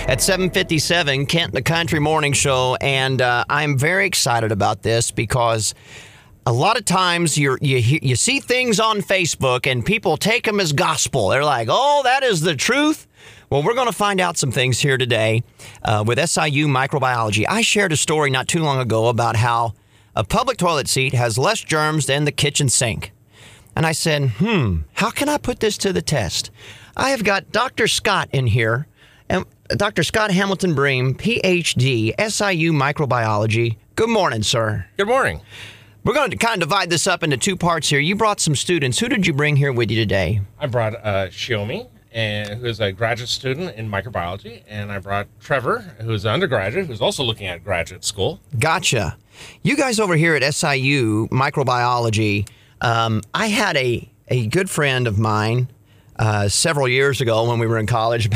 at 7:57, Kent the Country Morning Show, and I'm very excited about this because a lot of times you see things on Facebook and people take them as gospel. They're like, oh, that is the truth. Well, we're going to find out some things here today with SIU Microbiology. I shared a story not too long ago about how a public toilet seat has less germs than the kitchen sink. And I said, how can I put this to the test? I have got Dr. Scott in here, and Dr. Scott Hamilton Bream, PhD, SIU Microbiology. Good morning, sir. Good morning. We're going to kind of divide this up into two parts here. You brought some students. Who did you bring here with you today? I brought Shiomi, who's a graduate student in microbiology, and I brought Trevor, who's an undergraduate, who's also looking at graduate school. Gotcha. You guys over here at SIU Microbiology, I had a good friend of mine several years ago when we were in college,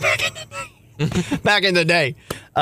back in the day,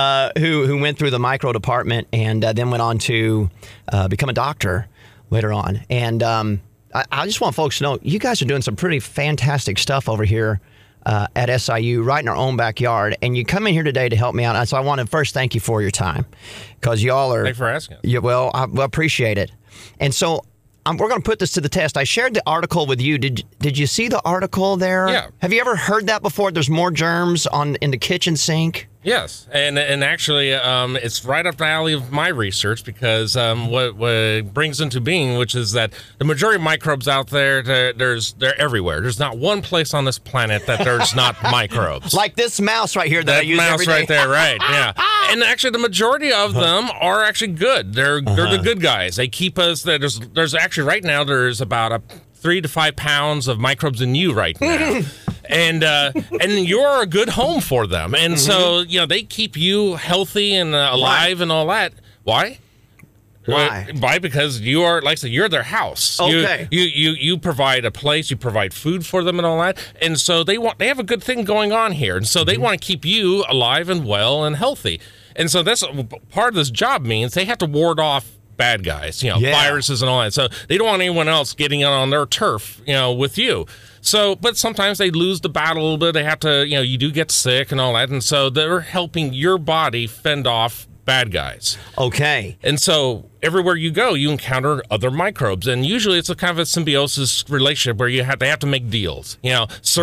who went through the micro department and then went on to become a doctor later on. And I just want folks to know, you guys are doing some pretty fantastic stuff over here at SIU, right in our own backyard. And you come in here today to help me out. And so I want to first thank you for your time, because y'all are... Thanks for asking. Well, I appreciate it. And so we're going to put this to the test. I shared the article with you. Did you see the article there? Yeah. Have you ever heard that before? There's more germs in the kitchen sink? Yes, and actually, it's right up the alley of my research, because what it brings into being, which is that the majority of microbes out there, they're everywhere. There's not one place on this planet that there's not microbes. Like this mouse right here that I use mouse every day. right there, right? Yeah, and actually, the majority of them are actually good. They're the good guys. They keep us. There's actually right now there's about 3 to 5 pounds of microbes in you right now. And you're a good home for them. And so, they keep you healthy and alive and all that. Why? Why? Why? Because you are, like I said, you're their house. Okay. You provide a place, you provide food for them and all that. And so they have a good thing going on here. And so they want to keep you alive and well and healthy. And so that's part of this job means they have to ward off bad guys, viruses and all that. So they don't want anyone else getting on their turf, with you. So, but sometimes they lose the battle a little bit. They have to, you do get sick and all that. And so they're helping your body fend off bad guys. Okay. And so everywhere you go, you encounter other microbes. And usually it's a kind of a symbiosis relationship where they have to make deals. You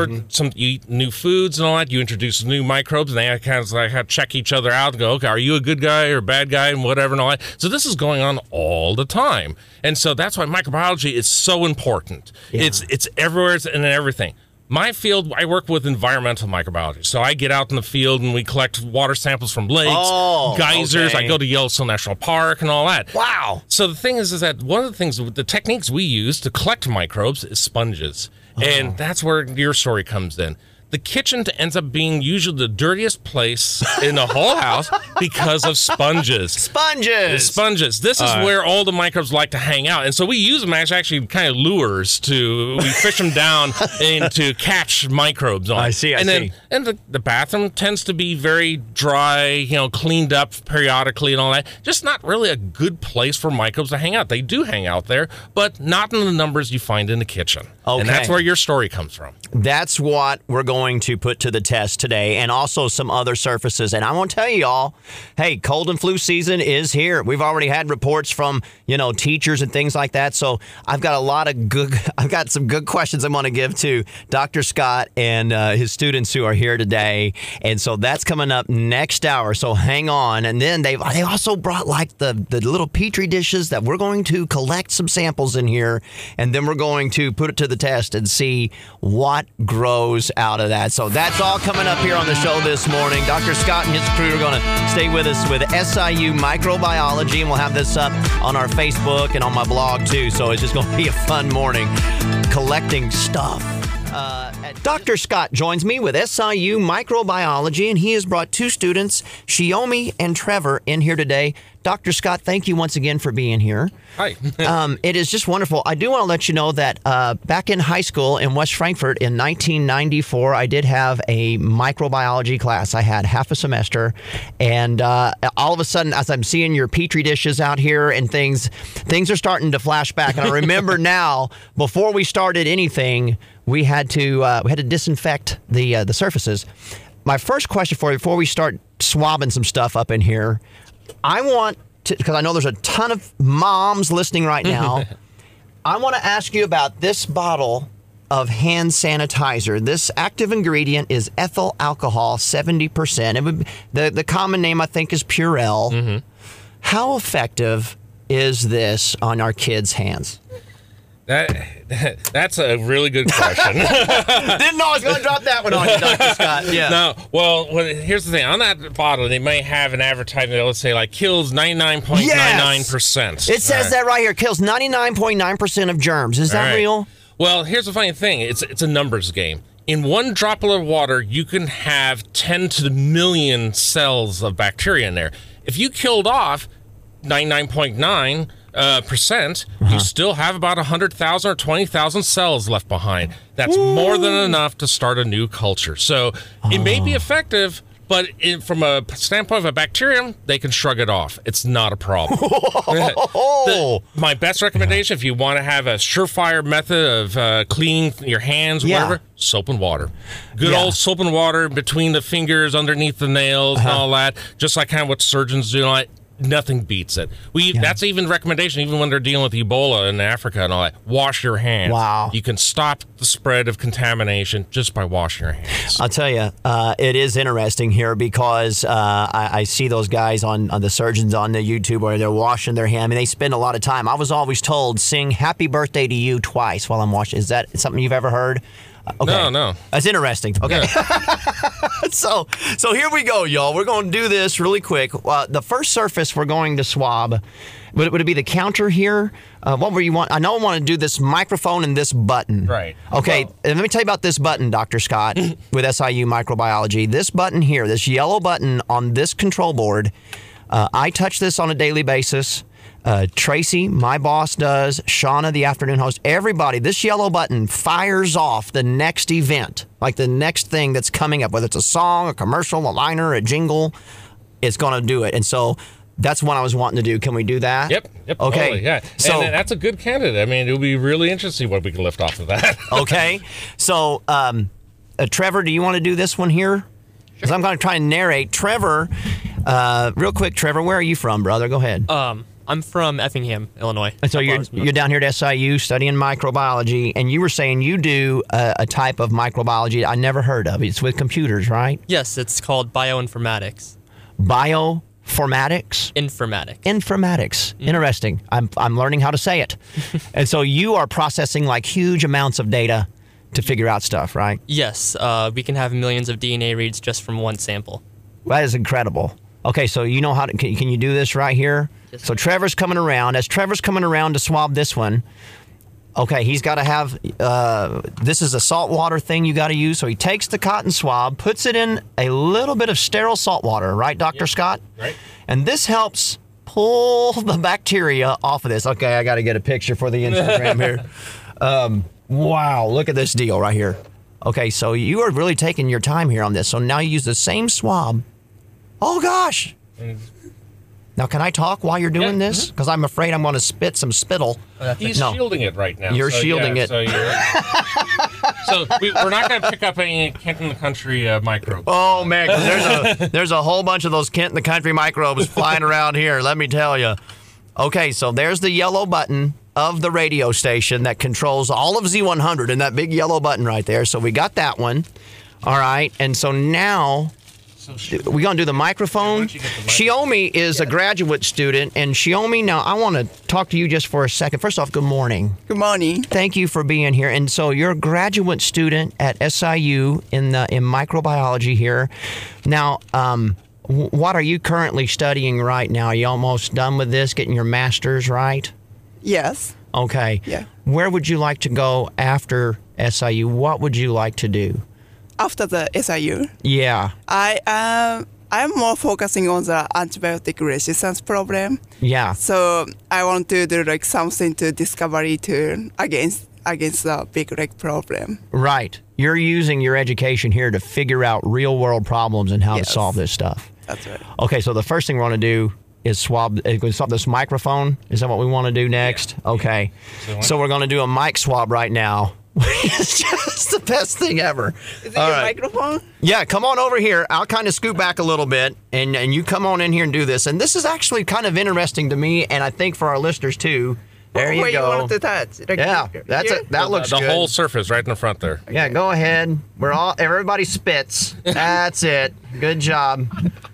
eat new foods and all that. You introduce new microbes, and they have to check each other out and go, okay, are you a good guy or a bad guy and whatever and all that. So this is going on all the time. And so that's why microbiology is so important. Yeah. It's everywhere and everything. My field, I work with environmental microbiology. So I get out in the field and we collect water samples from lakes, geysers. Okay. I go to Yellowstone National Park and all that. Wow. So the thing is that one of the techniques we use to collect microbes is sponges. And that's where your story comes in. The kitchen ends up being usually the dirtiest place in the whole house because of sponges. Sponges. This is where all the microbes like to hang out. And so we use them as actually kind of lures we fish them down and to catch microbes on. I see. And the bathroom tends to be very dry, cleaned up periodically and all that. Just not really a good place for microbes to hang out. They do hang out there, but not in the numbers you find in the kitchen. Okay. And that's where your story comes from. That's what we're going to put to the test today, and also some other surfaces. And I want to tell you all, hey, cold and flu season is here. We've already had reports from, teachers and things like that. So I've got some good questions I want to give to Dr. Scott and his students who are here today. And so that's coming up next hour. So hang on. And then they also brought like the little Petri dishes that we're going to collect some samples in here, and then we're going to put it to the test and see what grows out of that. So that's all coming up here on the show this morning. Dr. Scott and his crew are going to stay with us with SIU Microbiology, and we'll have this up on our Facebook and on my blog too. So it's just going to be a fun morning collecting stuff. Dr. Scott joins me with SIU Microbiology, and he has brought two students, Shiomi and Trevor, in here today. Dr. Scott, thank you once again for being here. Hi. It is just wonderful. I do want to let you know that back in high school in West Frankfort in 1994, I did have a microbiology class. I had half a semester, and all of a sudden, as I'm seeing your Petri dishes out here and things are starting to flash back. And I remember now, before we started anything, we had to disinfect the surfaces. my first question for you before we start swabbing some stuff up in here, I want to, because I know there's a ton of moms listening right now, I want to ask you about this bottle of hand sanitizer. This active ingredient is ethyl alcohol, 70%. It would, the common name, I think, is Purell. Mm-hmm. How effective is this on our kids' hands? That's a really good question. Didn't know I was going to drop that one on you, Dr. Scott. Yeah. No, well, here's the thing. On that bottle, they may have an advertisement that, let's say, like, kills 99.99%. It says that right here. Kills 99.9% of germs. Is that real? Well, here's the funny thing. It's a numbers game. In one droplet of water, you can have 10 to the million cells of bacteria in there. If you killed off 99.9%, you still have about 100,000 or 20,000 cells left behind. That's more than enough to start a new culture. So it may be effective, but from a standpoint of a bacterium, they can shrug it off. It's not a problem. My best recommendation, if you want to have a surefire method of cleaning your hands, whatever, soap and water. Good old soap and water between the fingers, underneath the nails, and all that. Just like kind of what surgeons do. Nothing beats it. That's even recommendation, even when they're dealing with Ebola in Africa and all that. Wash your hands. Wow. You can stop the spread of contamination just by washing your hands. I'll tell you, it is interesting here because I see those guys on the surgeons on the YouTube where they're washing their hands. I mean, they spend a lot of time. I was always told, sing happy birthday to you twice while I'm washing. Is that something you've ever heard? Okay. No. That's interesting. Okay. Yeah. So here we go, y'all. We're going to do this really quick. The first surface we're going to swab, would it be the counter here? What were you want? I know I want to do this microphone and this button. Right. Okay. Well, let me tell you about this button, Dr. Scott, with SIU Microbiology. This button here, this yellow button on this control board, I touch this on a daily basis. Tracy, my boss, does. Shauna, the afternoon host. Everybody, this yellow button fires off the next event, like the next thing that's coming up, whether it's a song, a commercial, a liner, a jingle, it's going to do it. And so that's what I was wanting to do. Can we do that? Yep. Okay. Totally, yeah. So and that's a good candidate. I mean, it'll be really interesting what we can lift off of that. Okay. So, Trevor, do you want to do this one here? Because I'm going to try and narrate. Trevor, real quick, Trevor, where are you from, brother? Go ahead. I'm from Effingham, Illinois. And so you're down here at SIU studying microbiology, and you were saying you do a type of microbiology I never heard of. It's with computers, right? Yes, it's called bioinformatics. Bioinformatics? Informatics. Informatics. Interesting. I'm learning how to say it. And so you are processing like huge amounts of data to figure out stuff, right? Yes, we can have millions of DNA reads just from one sample. That is incredible. Okay, so you know how to, can you do this right here? Yes, so Trevor's coming around. As Trevor's coming around to swab this one, okay, he's got to have, this is a salt water thing you got to use. So he takes the cotton swab, puts it in a little bit of sterile salt water, right, Dr. Scott? Right. And this helps pull the bacteria off of this. Okay, I got to get a picture for the Instagram here. Wow, look at this deal right here. Okay, so you are really taking your time here on this. So now you use the same swab. Oh, gosh. Now, can I talk while you're doing this? Because I'm afraid I'm going to spit some spittle. He's shielding it right now. You're shielding it. So we're not going to pick up any Kent in the Country microbes. Oh, man, 'cause there's a whole bunch of those Kent in the Country microbes flying around here, let me tell you. Okay, so there's the yellow button of the radio station that controls all of Z100 and that big yellow button right there. So we got that one. All right, and so now we're going to do the microphone. Shiomi is a graduate student, and Shiomi, now I want to talk to you just for a second. First off, good morning. Good morning. Thank you for being here. And so you're a graduate student at SIU in microbiology here. Now, what are you currently studying right now? Are you almost done with this, getting your master's, right? Yes. Okay. Yeah. Where would you like to go after SIU? What would you like to do? After the SIU? Yeah. I'm more focusing on the antibiotic resistance problem. Yeah. So I want to do like something to discovery to against the big problem. Right. You're using your education here to figure out real world problems and how to solve this stuff. That's right. Okay, so the first thing we want to do is swab this microphone. Is that what we want to do next? Yeah. Okay. So we're going to do a mic swab right now It's just the best thing ever. Is it All your right. microphone? Yeah, come on over here. I'll kind of scoot back a little bit, and you come on in here and do this. And this is actually kind of interesting to me, and I think for our listeners too. There you Where go. you want to touch? Like Yeah, here? that's Here? it. That looks the good. whole surface right in the front there. Yeah, go ahead. Everybody spits. That's it. Good job.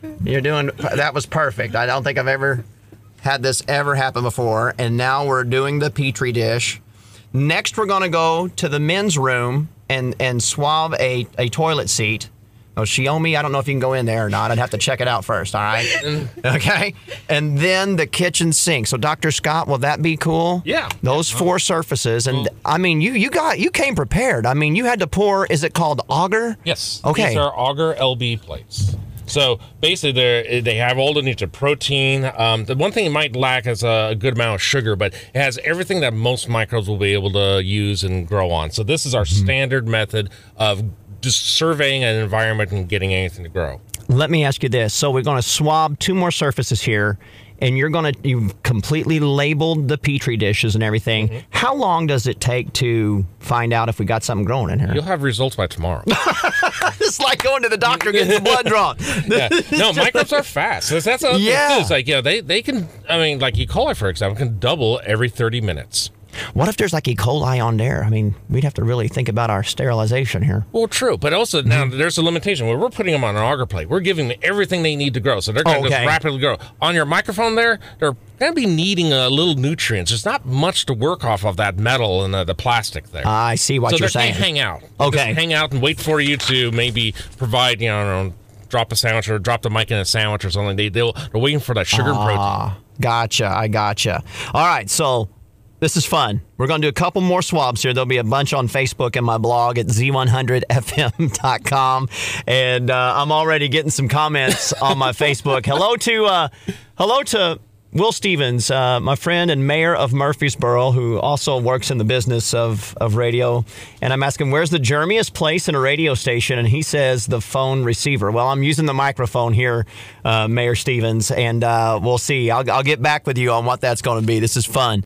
That was perfect. I don't think I've ever had this ever happen before. And now we're doing the Petri dish. Next, we're going to go to the men's room and swab a toilet seat. Oh, Xiaomi, I don't know if you can go in there or not. I'd have to check it out first, all right? Okay. And then the kitchen sink. So, Dr. Scott, will that be cool? Yeah. Those 4 surfaces. And, I mean, you came prepared. I mean, you had to pour, is it called auger? Yes. Okay. These are Auger LB plates. So basically, they have all the needs of protein. The one thing it might lack is a good amount of sugar, but it has everything that most microbes will be able to use and grow on. So this is our standard method of just surveying an environment and getting anything to grow. Let me ask you this. So we're going to swab 2 more surfaces here, and you've completely labeled the Petri dishes and everything. Mm-hmm. How long does it take to find out if we got something growing in here? You'll have results by tomorrow. It's like going to the doctor and getting the blood drawn. Yeah. No, microbes are fast. That's a Yeah. it's like, they can, I mean, like E. coli, for example, can double every 30 minutes. What if there's like E. coli on there? I mean, we'd have to really think about our sterilization here. Well, true, but also now there's a limitation. When we're putting them on an auger plate, we're giving them everything they need to grow, so they're going to just rapidly grow. On your microphone there, they're going to be needing a little nutrients. There's not much to work off of that metal and the plastic there. I see what you're saying. So they can't hang out. Okay. Just hang out and wait for you to maybe provide, drop a sandwich or drop the mic in a sandwich or something. They're waiting for that sugar and protein. Gotcha. I gotcha. All right, so this is fun. We're going to do a couple more swabs here. There'll be a bunch on Facebook and my blog at z100fm.com. And I'm already getting some comments on my Facebook. Hello to Will Stevens, my friend and mayor of Murfreesboro, who also works in the business of radio. And I'm asking, where's the germiest place in a radio station? And he says the phone receiver. Well, I'm using the microphone here, Mayor Stevens, and we'll see. I'll get back with you on what that's going to be. This is fun.